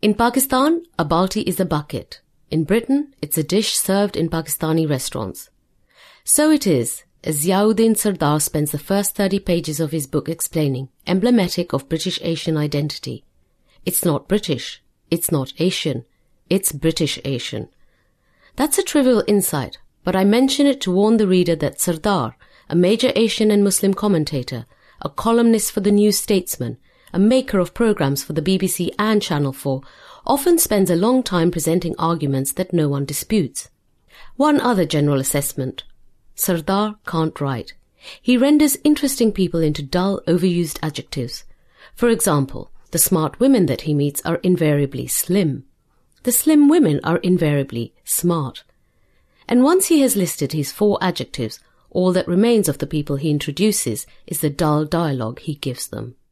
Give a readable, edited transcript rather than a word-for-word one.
In Pakistan, a balti is a bucket. In Britain, it's a dish served in Pakistani restaurants. So it is, as Ziauddin Sardar spends the first 30 pages of his book explaining, emblematic of British Asian identity. It's not British. It's not Asian. It's British Asian. That's a trivial insight, but I mention it to warn the reader that Sardar, a major Asian and Muslim commentator, a columnist for the New Statesman, a maker of programs for the BBC and Channel 4, often spends a long time presenting arguments that no one disputes. One other general assessment. Sardar can't write. He renders interesting people into dull, overused adjectives. For example, the smart women that he meets are invariably slim. The slim women are invariably smart. And once he has listed his 4 adjectives, all that remains of the people he introduces is the dull dialogue he gives them.